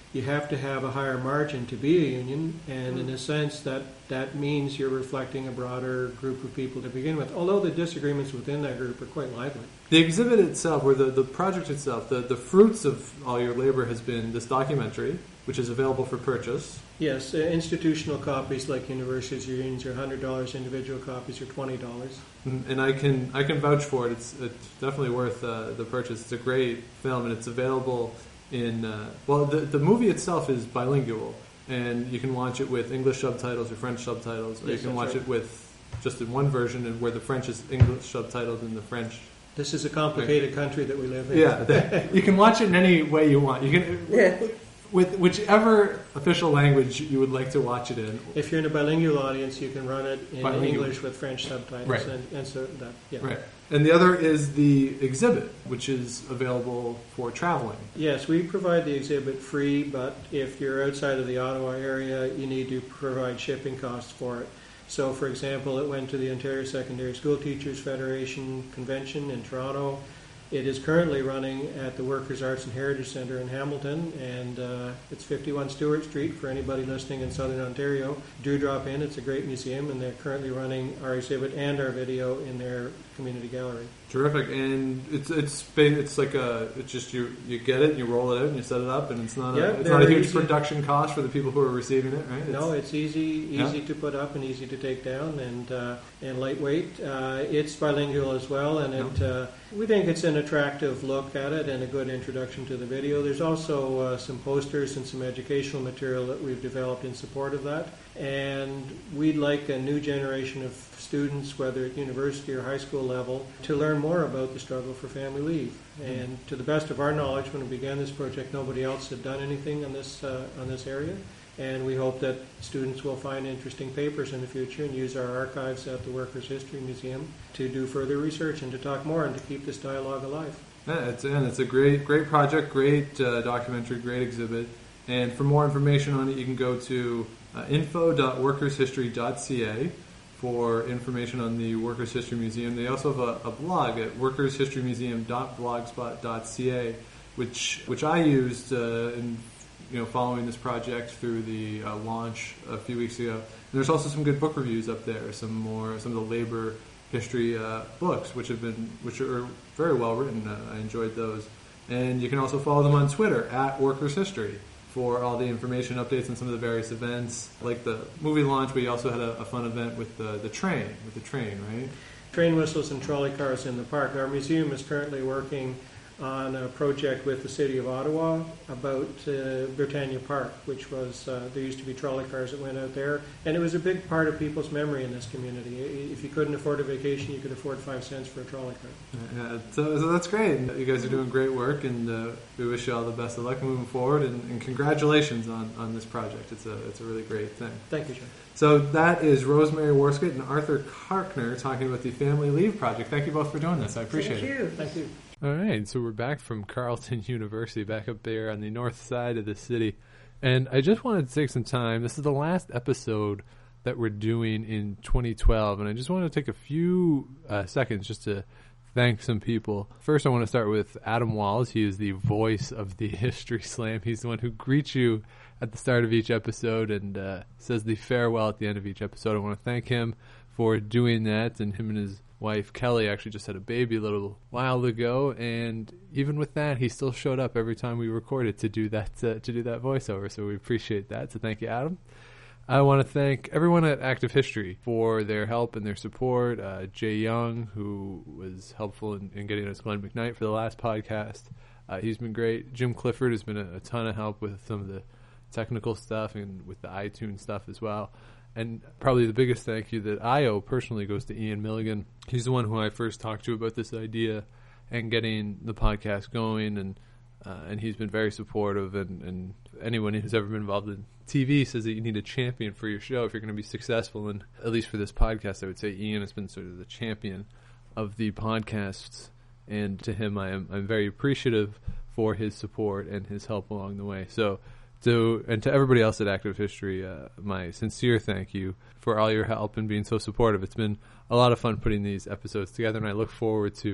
[SPEAKER 4] you have to have a higher margin to be a union, and in a sense that that means you're reflecting a broader group of people to begin with, although the disagreements within that group are quite lively.
[SPEAKER 2] The exhibit itself, or the, the project itself, the, the fruits of all your labor has been this documentary, which is available for purchase.
[SPEAKER 4] Yes, uh, institutional copies like universities or unions are one hundred dollars, individual copies are twenty dollars.
[SPEAKER 2] And I can I can vouch for it. It's, it's definitely worth uh, the purchase. It's a great film, and it's available in, uh, well, the, the movie itself is bilingual, and you can watch it with English subtitles or French subtitles, or
[SPEAKER 4] Yes,
[SPEAKER 2] you can watch
[SPEAKER 4] right.
[SPEAKER 2] it with just in one version, and where the French is English subtitled and the French.
[SPEAKER 4] This is a complicated country that we live in.
[SPEAKER 2] Yeah, the, you can watch it in any way you want. You can,
[SPEAKER 3] Yeah.
[SPEAKER 2] with whichever official language you would like to watch it in.
[SPEAKER 4] If you're in a bilingual audience, you can run it in
[SPEAKER 2] Bilingual.
[SPEAKER 4] English with French subtitles,
[SPEAKER 2] Right.
[SPEAKER 4] and, and so that, yeah.
[SPEAKER 2] Right. And the other is the exhibit, which is available for traveling.
[SPEAKER 4] Yes, we provide the exhibit free, but if you're outside of the Ottawa area, you need to provide shipping costs for it. So, for example, it went to the Ontario Secondary School Teachers Federation Convention in Toronto. It is currently running at the Workers' Arts and Heritage Centre in Hamilton, and uh, it's fifty-one Stewart Street for anybody listening in Southern Ontario. Do drop in. It's a great museum, and they're currently running our exhibit and our video in their community gallery.
[SPEAKER 2] Terrific, and it's it's ba- it's like a it's just you you get it, you roll it out, and you set it up, and it's not a,
[SPEAKER 4] Yeah,
[SPEAKER 2] it's not a
[SPEAKER 4] they're
[SPEAKER 2] huge
[SPEAKER 4] easy.
[SPEAKER 2] production cost for the people who are receiving it, right?
[SPEAKER 4] No, it's easy, easy
[SPEAKER 2] Yeah.
[SPEAKER 4] to put up and easy to take down, and uh, and lightweight. Uh, it's bilingual as well, and it uh, we think it's an attractive look at it and a good introduction to the video. There's also uh, some posters and some educational material that we've developed in support of that, and we'd like a new generation of students, whether at university or high school level, to learn more about the struggle for family leave. And to the best of our knowledge, when we began this project, nobody else had done anything on this uh, on this area. And we hope that students will find interesting papers in the future and use our archives at the Workers' History Museum to do further research and to talk more and to keep this dialogue alive.
[SPEAKER 2] Yeah, it's and it's a great great project, great uh, documentary, great exhibit. And for more information on it, you can go to uh, info dot workers history dot c a for information on the Workers' History Museum. They also have a, a blog at workers history museum dot blogspot dot c a, which which I used uh, in you know following this project through the uh, launch a few weeks ago. And there's also some good book reviews up there, some more some of the labor history uh, books, which have been which are very well written. Uh, I enjoyed those, and you can also follow them on Twitter at Workers History for all the information updates on some of the various events, like the movie launch. We also had a, a fun event with the the train, with the train, right?
[SPEAKER 4] Train whistles and trolley cars in the park. Our museum is currently working on a project with the City of Ottawa about uh, Britannia Park, which was, uh, there used to be trolley cars that went out there, and it was a big part of people's memory in this community. If you couldn't afford a vacation, you could afford five cents for a trolley car.
[SPEAKER 2] Yeah, so, so that's great. You guys are doing great work, and uh, we wish you all the best of luck moving forward, and, and congratulations on, on this project. It's a it's a really great thing.
[SPEAKER 4] Thank you, John.
[SPEAKER 2] So that is Rosemary Warscott and Arthur Karkner talking about the Family Leave Project. Thank you both for doing this. I appreciate
[SPEAKER 3] Thank
[SPEAKER 2] it.
[SPEAKER 3] you.
[SPEAKER 4] Thank you.
[SPEAKER 2] All right, so we're back from Carleton University, back up there on the north side of the city. And I just wanted to take some time. This is the last episode that we're doing in twenty twelve, and I just want to take a few uh, seconds just to thank some people. First, I want to start with Adam Walls. He is the voice of the History Slam. He's the one who greets you at the start of each episode and uh, says the farewell at the end of each episode. I want to thank him for doing that, and him and his wife Kelly actually just had a baby a little while ago, and even with that, he still showed up every time we recorded to do that uh, to do that voiceover. So we appreciate that. So thank you, Adam. I want to thank everyone at Active History for their help and their support. Uh, Jay Young, who was helpful in, in getting us Glenn McKnight for the last podcast. Uh, he's been great. Jim Clifford has been a, a ton of help with some of the technical stuff and with the iTunes stuff as well. And probably the biggest thank you that I owe personally goes to Ian Milligan. He's the one who I first talked to about this idea and getting the podcast going, and uh, and he's been very supportive. And, and anyone who's ever been involved in T V says that you need a champion for your show if you're going to be successful. And at least for this podcast, I would say Ian has been sort of the champion of the podcasts. And to him, I am I'm very appreciative for his support and his help along the way. So. To, and to everybody else at Active History, uh, my sincere thank you for all your help and being so supportive. It's been a lot of fun putting these episodes together, and I look forward to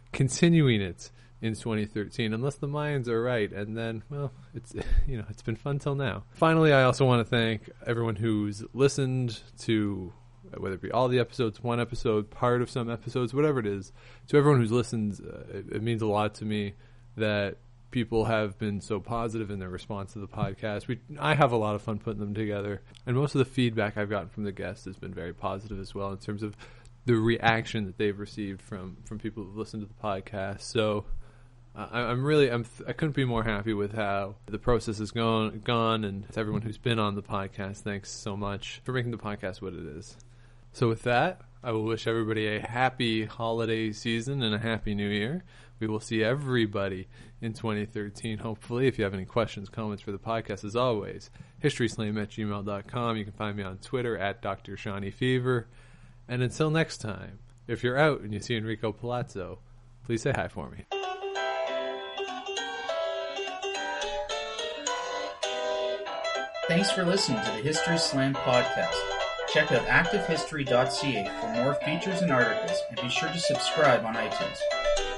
[SPEAKER 2] continuing it in twenty thirteen, unless the Mayans are right, and then, well, it's you know it's been fun till now. Finally, I also want to thank everyone who's listened to, whether it be all the episodes, one episode, part of some episodes, whatever it is. To everyone who's listened, uh, it, it means a lot to me that people have been so positive in their response to the podcast. We, I have a lot of fun putting them together, and most of the feedback I've gotten from the guests has been very positive as well in terms of the reaction that they've received from, from people who've listened to the podcast. So uh, I, I'm really, I'm, I couldn't be more happy with how the process has gone, gone, and to everyone who's been on the podcast, thanks so much for making the podcast what it is. So with that, I will wish everybody a happy holiday season and a happy new year. We will see everybody in twenty thirteen, hopefully. If you have any questions, comments for the podcast, as always, historyslam at gmail dot com. You can find me on Twitter at Doctor Shawnee Fever. And until next time, if you're out and you see Enrico Palazzo, please say hi for me.
[SPEAKER 1] Thanks for listening to the History Slam podcast. Check out active history dot c a for more features and articles, and be sure to subscribe on iTunes.